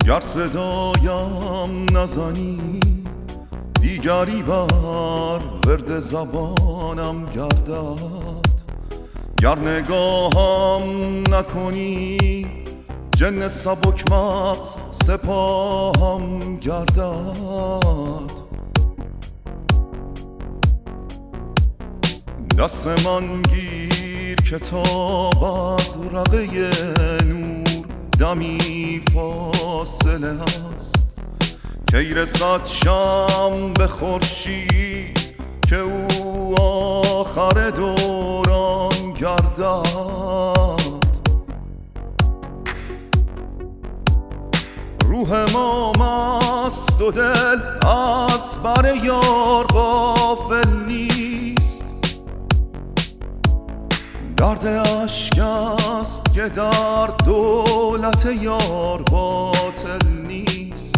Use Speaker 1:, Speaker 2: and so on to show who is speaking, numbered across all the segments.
Speaker 1: گر صدایم نزنی دیگری بر ورد زبانم گردد، گر نگاهم نکنی جن سبک مغز سپاهم گردد. دست من گیر که تا بدرقه نور دمی فاصله است، کی رسد شم به خورشید که او آخر دوران گردد. روح ما مست و دل از بر یار غافل نیست، درد اشک است که در دولت یار باطل نیست.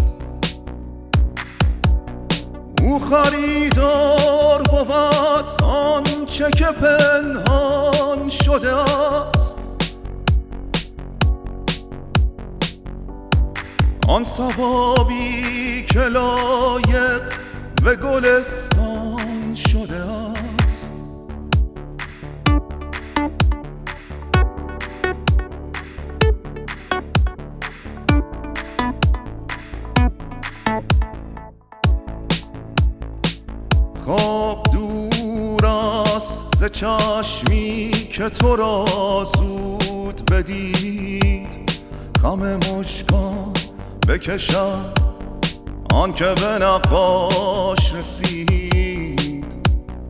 Speaker 1: او خریدار بود آنچه که پنهان شده است، آن ثوابی که لایق به گلستان شده است. خواب دور است ز چشمی که تو را زود بدید، غم مژگان بکشد آن که به نقاش رسید.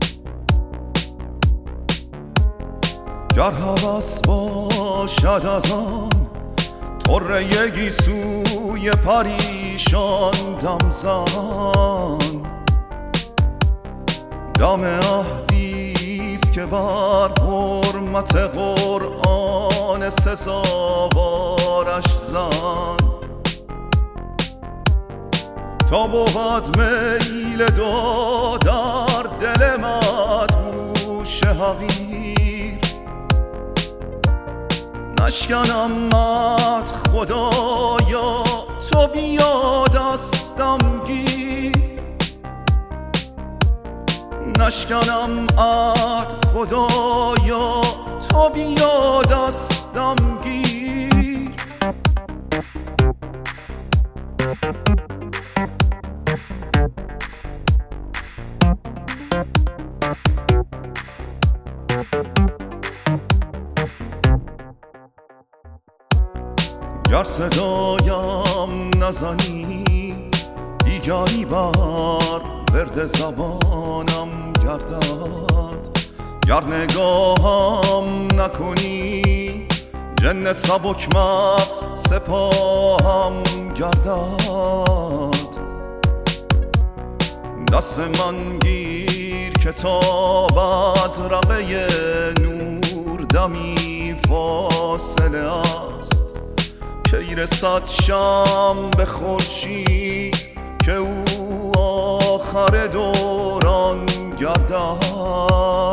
Speaker 1: گر هوس باشد از آن طره گیسوی پریشان دم زن، دم عهدیست که بر حرمت قرآن سزاوارش زن. تا بود میل دو در دل مدهوش حقیر، نشکنم مت خدایا تو بیا دستم گیر، نشکنم عهد خدایا تو بیا دستم گیر. گر صدایم نزنی دیگری بر ورد زبانم گردد، گر نگاهم نکنی جن سبک مغز سپاهم گردد. دست من گیر که تا بدرقه نور دمی فاصله است، کی رسد شم به خورشید که او آخر دوران گردد.